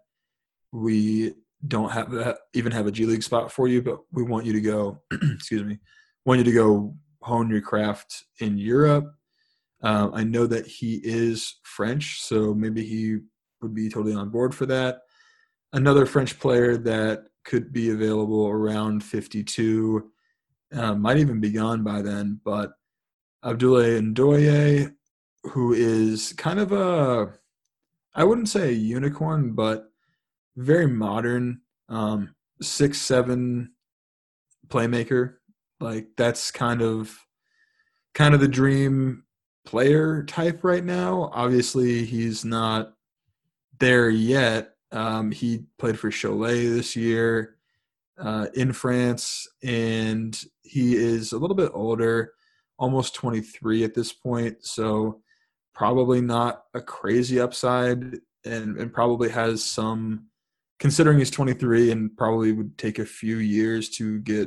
we don't have that, even have a G League spot for you, but we want you to go, excuse me, want you to go hone your craft in Europe. Um, I know that he is French, so maybe he would be totally on board for that. Another French player that could be available around fifty-two, uh, might even be gone by then, but Abdoulaye Ndoye, who is kind of a, I wouldn't say a unicorn, but very modern, um, six, seven playmaker. Like that's kind of, kind of the dream player type right now. Obviously he's not there yet. Um, he played for Cholet this year uh, in France, and he is a little bit older, almost twenty-three at this point, so probably not a crazy upside, and, and probably has some, considering he's twenty-three and probably would take a few years to get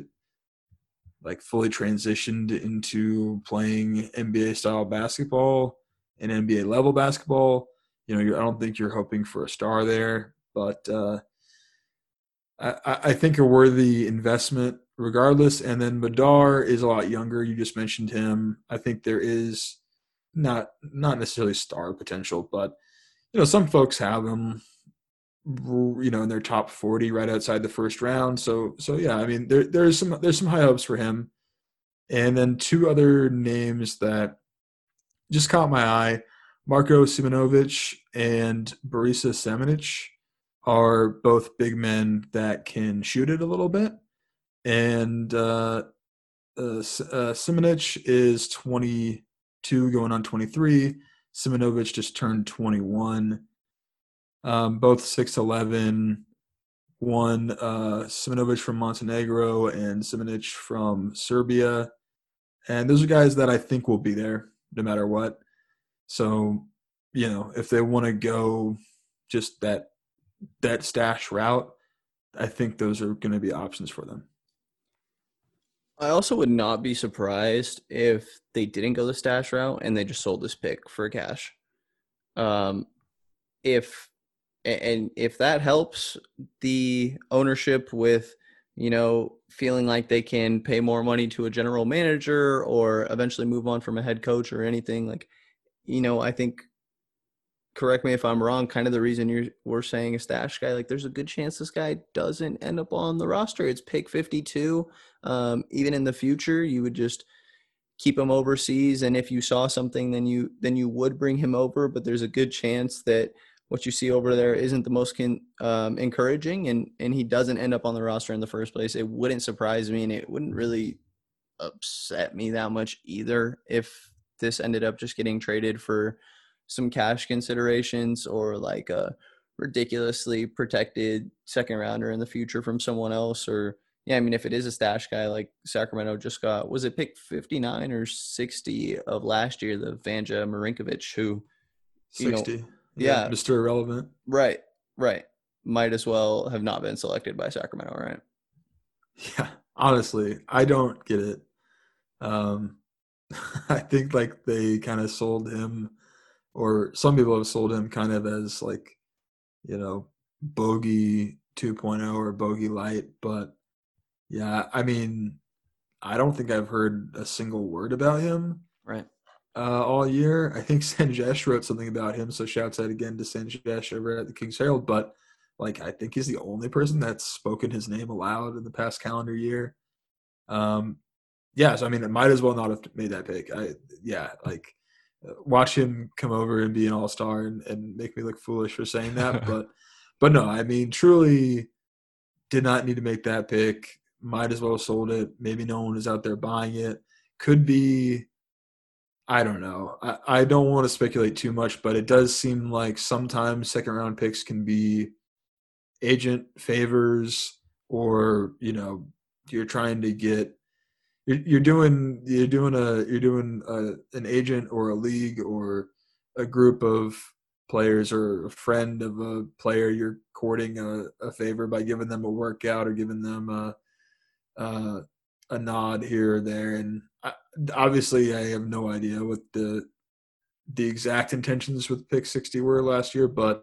like fully transitioned into playing N B A-style basketball and N B A level basketball. You know, you're, I don't think you're hoping for a star there, but uh, I, I think a worthy investment regardless. And then Madar is a lot younger. You just mentioned him. I think there is not not necessarily star potential, but you know, some folks have him, you know, in their top forty right outside the first round. So so yeah, I mean there there's some there's some high hopes for him. And then two other names that just caught my eye, Marko Simonovic and Borisa Semenic are both big men that can shoot it a little bit. And uh, uh, uh, Semenic is twenty-two going on twenty-three. Simonovic just turned twenty-one. Um, both six eleven. One, uh, Simonovic from Montenegro and Semenic from Serbia. And those are guys that I think will be there no matter what. So, you know, if they want to go just that that stash route, I think those are going to be options for them. I also would not be surprised if they didn't go the stash route and they just sold this pick for cash. Um, if and if that helps the ownership with, you know, feeling like they can pay more money to a general manager or eventually move on from a head coach or anything, like, you know, I think, correct me if I'm wrong, kind of the reason you're we're saying a stash guy, like there's a good chance this guy doesn't end up on the roster. It's pick fifty-two. Um, even in the future, you would just keep him overseas, and if you saw something, then you then you would bring him over. But there's a good chance that what you see over there isn't the most con, um, encouraging, and and he doesn't end up on the roster in the first place. It wouldn't surprise me, and it wouldn't really upset me that much either if this ended up just getting traded for some cash considerations or like a ridiculously protected second rounder in the future from someone else, or, Yeah, I mean, if it is a stash guy like Sacramento just got, was it pick fifty-nine or sixty of last year, the Vanja Marinkovic, who, you know, sixty. Yeah, yeah, Mister Irrelevant. right, right. Might as well have not been selected by Sacramento, right? Yeah, honestly, I don't get it. Um, I think like they kind of sold him, or some people have sold him kind of as like, you know, bogey two point oh or bogey light. But yeah, I mean, I don't think I've heard a single word about him Right. uh, all year. I think Sanjesh wrote something about him, so shouts out again to Sanjesh over at the King's Herald. But like, I think he's the only person that's spoken his name aloud in the past calendar year. Um, yeah, so I mean, it might as well not have made that pick. I yeah, like watch him come over and be an all-star and, and make me look foolish for saying that. but but no, I mean, truly did not need to make that pick. Might as well have sold it. Maybe no one is out there buying it. Could be, I don't know. I, I don't want to speculate too much, but it does seem like sometimes second round picks can be agent favors, or, you know, you're trying to get you're, you're doing you're doing a you're doing a, an agent or a league or a group of players or a friend of a player, you're courting a, a favor by giving them a workout or giving them a a, a nod here or there. And I, obviously I have no idea what the the exact intentions with pick sixty were last year, but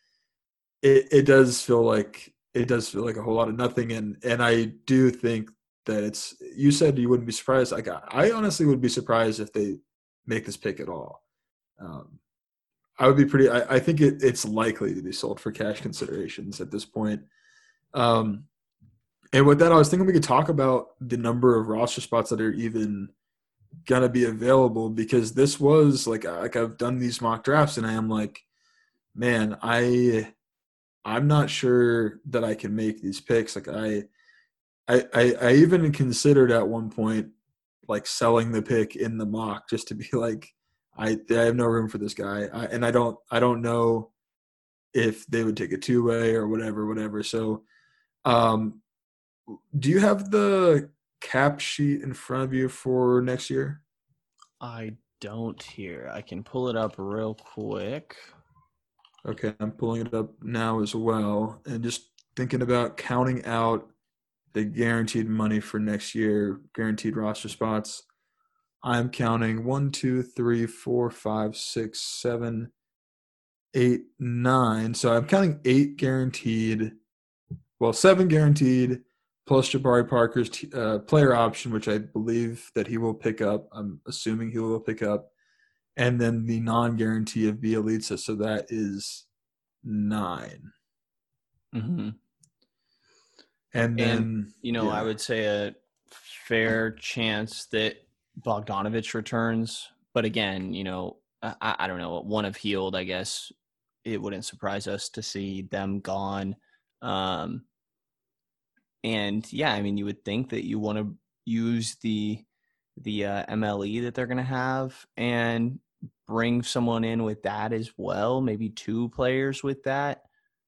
it, it does feel like it does feel like a whole lot of nothing. And and I do think that it's, you said you wouldn't be surprised. Like I, I honestly would be surprised if they make this pick at all. Um, I would be pretty. I, I think it, it's likely to be sold for cash considerations at this point. Um, and with that, I was thinking we could talk about the number of roster spots that are even gonna be available, because this was like like I've done these mock drafts and I am like, man, I I'm not sure that I can make these picks. Like I I I, I even considered at one point like selling the pick in the mock just to be like, I I have no room for this guy, I, and I don't I don't know if they would take a two way or whatever whatever. So, um, do you have the cap sheet in front of you for next year? I don't here. I can pull it up real quick. Okay, I'm pulling it up now as well, and just thinking about counting out the guaranteed money for next year, guaranteed roster spots. I'm counting one, two, three, four, five, six, seven, eight, nine. So I'm counting eight guaranteed. Well, seven guaranteed, plus Jabari Parker's t- uh, player option, which I believe that he will pick up. I'm assuming he will pick up. And then the non-guarantee of Bielitsa. So that is nine. Mm-hmm. And then, and, you know, yeah. I would say a fair chance that Bogdanovich returns. But again, you know, I, I don't know, one of Healed, I guess it wouldn't surprise us to see them gone. Um, and yeah, I mean, you would think that you want to use the the uh, M L E that they're going to have and bring someone in with that as well, maybe two players with that.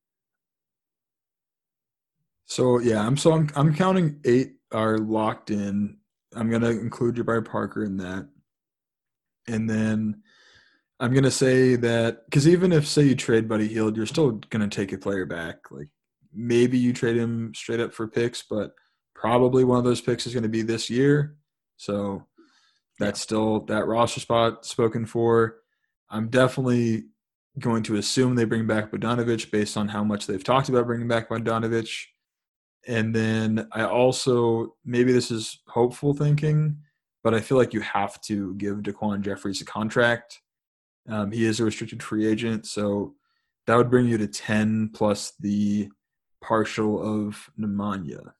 So yeah, I'm so I'm I'm counting eight are locked in. I'm gonna include Jabari Parker in that, and then I'm gonna say that because even if say you trade Buddy Hield, you're still gonna take a player back. Like maybe you trade him straight up for picks, but probably one of those picks is gonna be this year. So that's yeah. still that roster spot spoken for. I'm definitely going to assume they bring back Bogdanovich based on how much they've talked about bringing back Bogdanovich. And then I also, maybe this is hopeful thinking, but I feel like you have to give Daquan Jeffries a contract. Um, he is a restricted free agent, so that would bring you to ten plus the partial of Nemanja.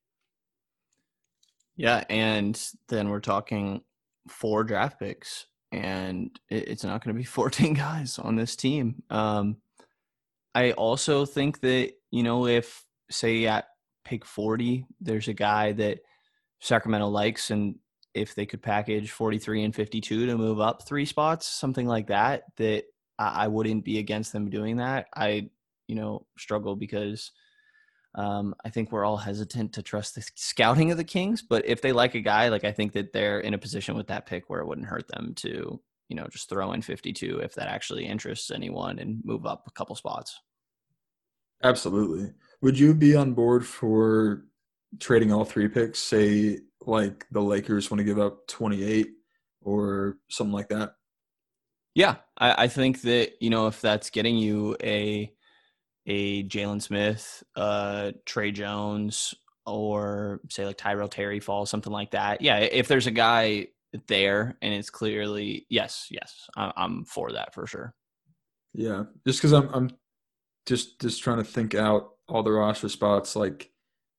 Yeah, and then we're talking four draft picks, and it's not going to be fourteen guys on this team. Um, I also think that, you know, if, say, at pick forty, there's a guy that Sacramento likes, and if they could package forty-three and fifty-two to move up three spots, something like that, that I wouldn't be against them doing that. I, you know, struggle because Um, I think we're all hesitant to trust the scouting of the Kings, but if they like a guy, like I think that they're in a position with that pick where it wouldn't hurt them to, you know, just throw in fifty-two if that actually interests anyone and move up a couple spots. Absolutely. Would you be on board for trading all three picks, say like the Lakers want to give up twenty-eight or something like that? Yeah, I, I think that, you know, if that's getting you a a Jalen Smith, uh, Trey Jones, or say like Tyrell Terry Fall, something like that. Yeah, if there's a guy there and it's clearly yes, yes, I, I'm for that for sure. Yeah, just because I'm I'm just just trying to think out all the roster spots. Like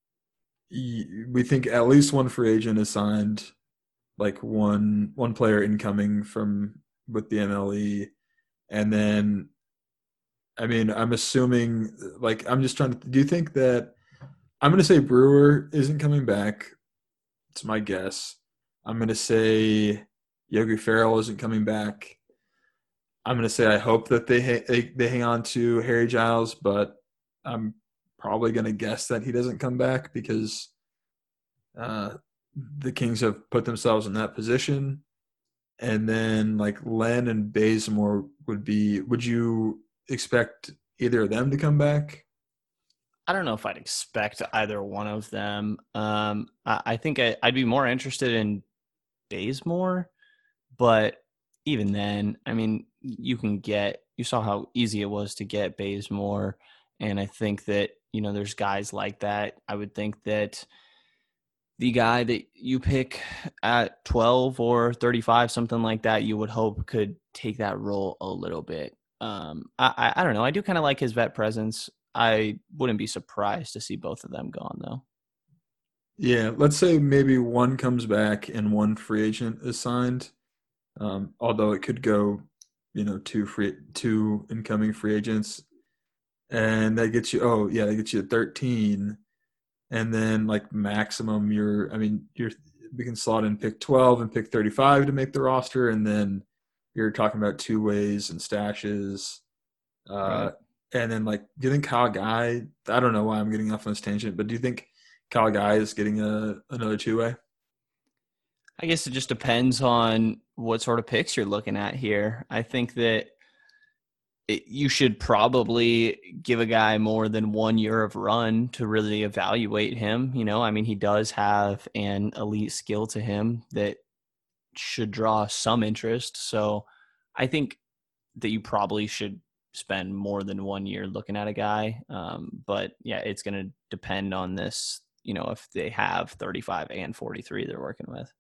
we think at least one free agent is signed, like one one player incoming from with the M L E, and then I mean I'm assuming like I'm just trying to. Do you think that I'm going to say Brewer isn't coming back? It's my guess. I'm going to say Yogi Ferrell isn't coming back. I'm going to say I hope that they, they they hang on to Harry Giles, but I'm probably going to guess that he doesn't come back because uh, the Kings have put themselves in that position. And then like Len and Bazemore would be – would you expect either of them to come back? I don't know if I'd expect either one of them. Um, I, I think I, I'd be more interested in Bazemore, but even then, I mean, you can get, you saw how easy it was to get Bazemore. And I think that, you know, there's guys like that. I would think that the guy that you pick at twelve or thirty-five, something like that, you would hope could take that role a little bit. Um, I, I, I don't know. I do kind of like his vet presence. I wouldn't be surprised to see both of them gone, though. Yeah, let's say maybe one comes back and one free agent is signed. Um, although it could go, you know, two free, two incoming free agents, and that gets you. Oh, yeah, that gets you thirteen, and then like maximum, you're. I mean, you're. We can slot in pick twelve and pick thirty-five to make the roster, and then you're talking about two ways and stashes. Uh, right. And then like, do you think Kyle Guy? I don't know why I'm getting off on this tangent, but do you think Kyle Guy is getting a another two way? I guess it just depends on what sort of picks you're looking at here. I think that it, you should probably give a guy more than one year of run to really evaluate him. You know, I mean, he does have an elite skill to him that should draw some interest. So I think that you probably should spend more than one year looking at a guy. Um, but yeah, it's going to depend on this, you know, if they have thirty-five and forty-three they're working with.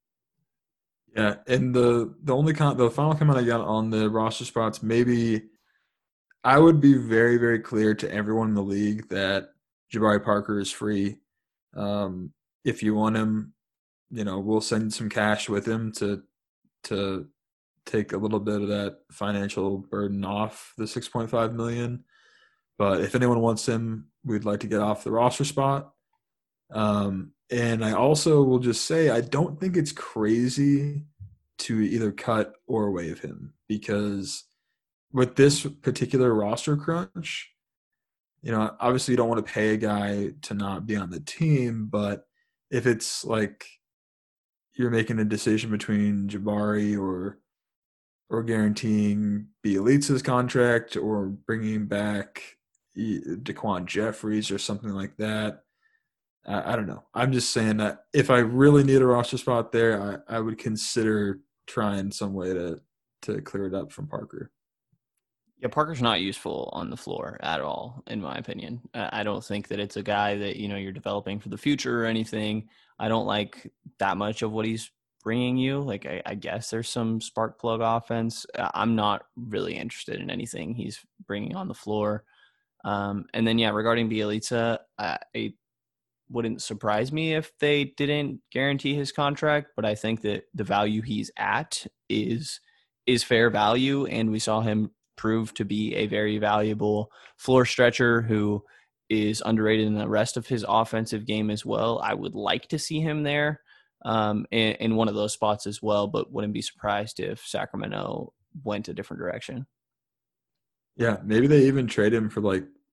Yeah, and the the only con- the final comment I got on the roster spots, maybe I would be very, very clear to everyone in the league that Jabari Parker is free. Um, if you want him, you know, we'll send some cash with him to to take a little bit of that financial burden off the six point five million dollars. But if anyone wants him, we'd like to get off the roster spot. Um, and I also will just say I don't think it's crazy to either cut or waive him because with this particular roster crunch, you know, obviously you don't want to pay a guy to not be on the team, but if it's like you're making a decision between Jabari or or guaranteeing Bielitsa's contract or bringing back Daquan Jeffries or something like that, I, I don't know. I'm just saying that if I really need a roster spot there, I, I would consider trying some way to to clear it up from Parker. Yeah, Parker's not useful on the floor at all, in my opinion. I don't think that it's a guy that, you know, you're developing for the future or anything. I don't like that much of what he's bringing you. Like, I, I guess there's some spark plug offense. I'm not really interested in anything he's bringing on the floor. Um, and then, yeah, regarding Bielitsa, I, it wouldn't surprise me if they didn't guarantee his contract, but I think that the value he's at is is fair value, and we saw him prove to be a very valuable floor stretcher who is underrated in the rest of his offensive game as well. I would like to see him there um, in, in one of those spots as well, but wouldn't be surprised if Sacramento went a different direction. Yeah, maybe they even trade him for like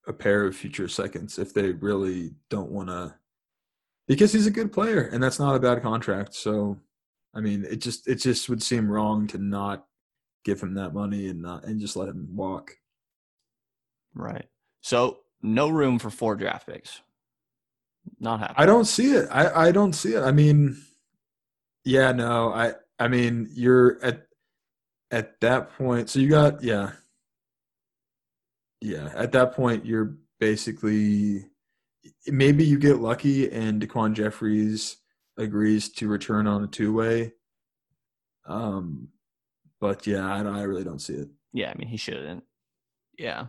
a pair of future seconds if they really don't want to, because he's a good player and that's not a bad contract. So, I mean, it just it just would seem wrong to not give him that money and not and just let him walk. Right. So no room for four draft picks. Not happening. I don't see it. I, I don't see it. I mean, yeah, no. I I mean, you're at at that point. So you got yeah, yeah. At that point, you're basically maybe you get lucky and Daquan Jeffries agrees to return on a two way. Um, but yeah, I I really don't see it. Yeah, I mean, he shouldn't. Yeah.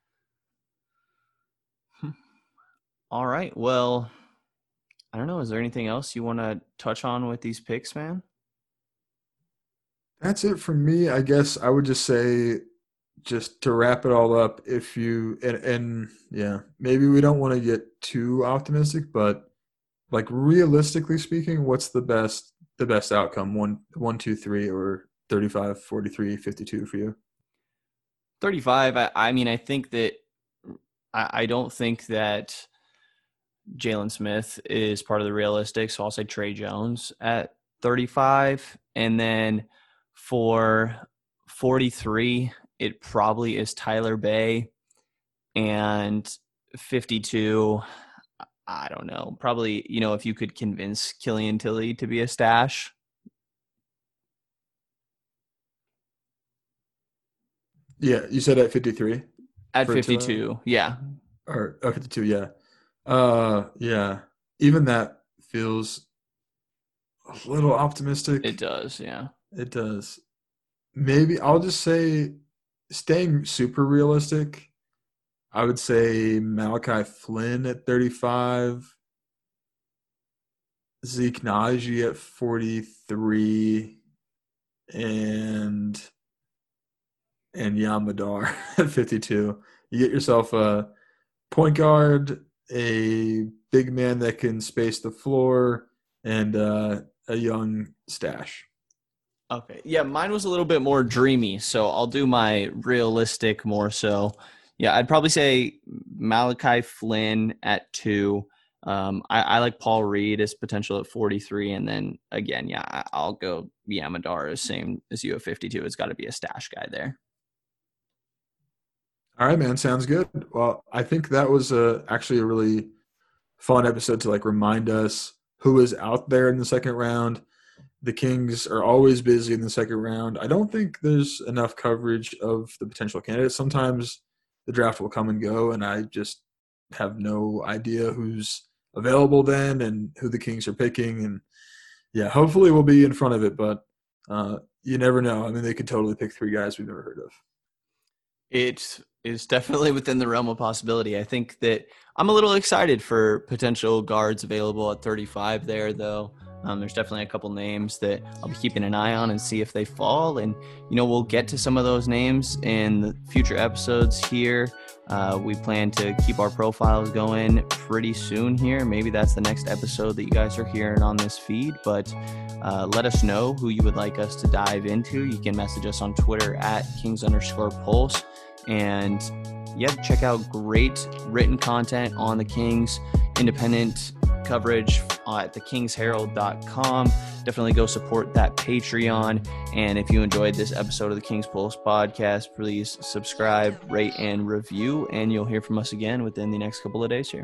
All right. Well, I don't know. Is there anything else you want to touch on with these picks, man? That's it for me. I guess I would just say, just to wrap it all up, if you and, and yeah, maybe we don't want to get too optimistic, but like realistically speaking, what's the best the best outcome? One, one, two, three, or thirty-five, forty-three, fifty-two for you? thirty-five. I, I mean, I think that I, I don't think that Jalen Smith is part of the realistic, so I'll say Trey Jones at thirty-five. And then for forty-three, it probably is Tyler Bay. And fifty-two, I don't know. Probably, you know, if you could convince Killian Tilly to be a stash. Yeah, you said at fifty-three? At fifty-two, to, yeah. Or oh, fifty-two, yeah. Uh, yeah. Even that feels a little optimistic. It does, yeah. It does. Maybe I'll just say, staying super realistic, I would say Malachi Flynn at thirty-five, Zeke Naji at forty-three, and and Yamadar at fifty-two. You get yourself a point guard, a big man that can space the floor, and uh, a young stash. Okay. Yeah, mine was a little bit more dreamy, so I'll do my realistic more so. Yeah, I'd probably say Malachi Flynn at two. Um, I, I like Paul Reed as potential at forty-three, and then again, yeah, I'll go Yamadar as same as you at fifty-two. It's got to be a stash guy there. All right, man. Sounds good. Well, I think that was a, actually a really fun episode to like remind us who is out there in the second round. The Kings are always busy in the second round. I don't think there's enough coverage of the potential candidates. Sometimes the draft will come and go, and I just have no idea who's available then and who the Kings are picking. And, yeah, hopefully we'll be in front of it, but uh, you never know. I mean, they could totally pick three guys we've never heard of. It is definitely within the realm of possibility. I think that I'm a little excited for potential guards available at thirty-five there, though. Um, there's definitely a couple names that I'll be keeping an eye on and see if they fall. And, you know, we'll get to some of those names in the future episodes here. Uh, we plan to keep our profiles going pretty soon here. Maybe that's the next episode that you guys are hearing on this feed. But uh, let us know who you would like us to dive into. You can message us on Twitter at Kings underscore Pulse. And, yeah, check out great written content on the Kings, independent coverage at the kings herald dot com. Definitely go support that Patreon. And if you enjoyed this episode of the Kings Pulse podcast, please subscribe, rate, and review, and you'll hear from us again within the next couple of days here.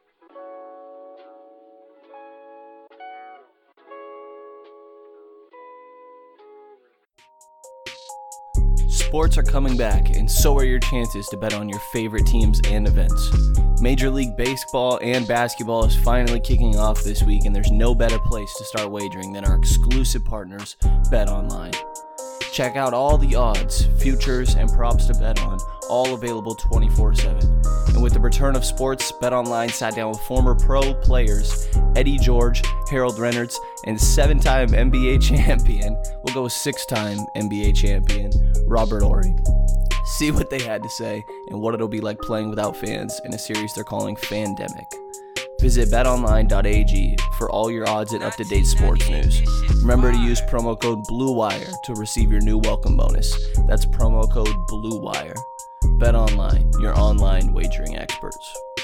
Sports are coming back, and so are your chances to bet on your favorite teams and events. Major League Baseball and basketball is finally kicking off this week, and there's no better place to start wagering than our exclusive partners, BetOnline. Check out all the odds, futures, and props to bet on, all available twenty-four seven. And with the return of sports, BetOnline sat down with former pro players Eddie George, Harold Reynolds, and seven-time N B A champion, we'll go six-time N B A champion, Robert Horry. See what they had to say and what it'll be like playing without fans in a series they're calling Fandemic. Visit bet online dot a g for all your odds and up-to-date sports news. Remember to use promo code BLUEWIRE to receive your new welcome bonus. That's promo code BLUEWIRE. BetOnline, your online wagering experts.